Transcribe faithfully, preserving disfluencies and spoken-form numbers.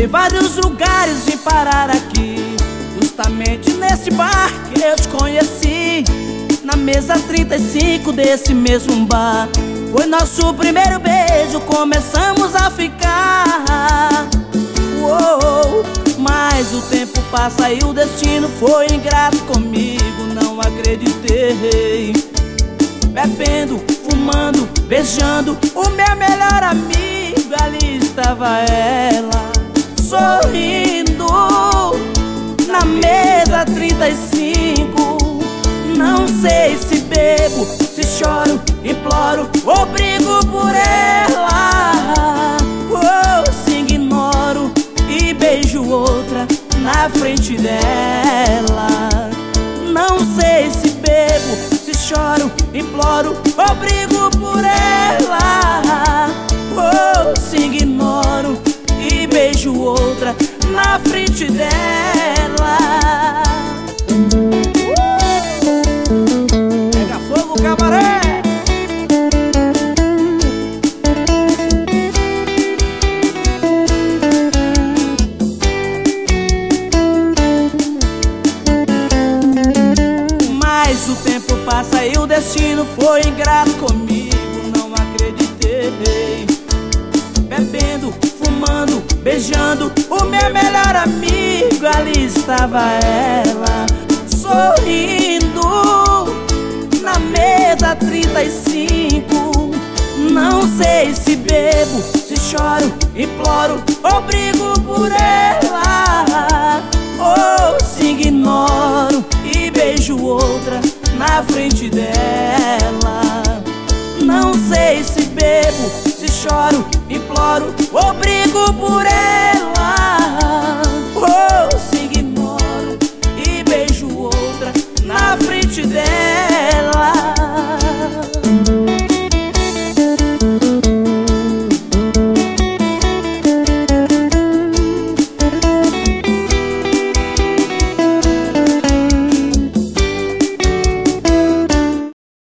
vários lugares vim parar aqui, justamente nesse bar que eu te conheci. Na mesa trinta e cinco desse mesmo bar, foi nosso primeiro beijo, começamos a ficar. Uou, mas o tempo passa e o destino foi ingrato comigo, não acreditei. Bebendo, fumando, beijando o meu melhor amigo, ali estava ela, sorrindo na mesa trinta e cinco. Não sei se bebo, se choro, imploro ou brigo por ela, ou se ignoro e beijo outra na frente dela. Não sei se bebo, se choro, imploro ou brigo por ela, ou se ignoro e beijo outra na frente dela. Pega fogo, cabaré! Mas o tempo passa e o destino foi ingrato comigo, não acreditei. Bebendo, fumando, beijando o meu melhor amigo, ali estava ela, sorrindo na mesa trinta e cinco. Não sei se bebo, se choro, imploro ou brigo por ela, ou se ignoro e beijo outra na frente dela. Não sei se bebo, se choro, imploro ou brigo por ela, ou se ignoro e beijo outra na frente dela.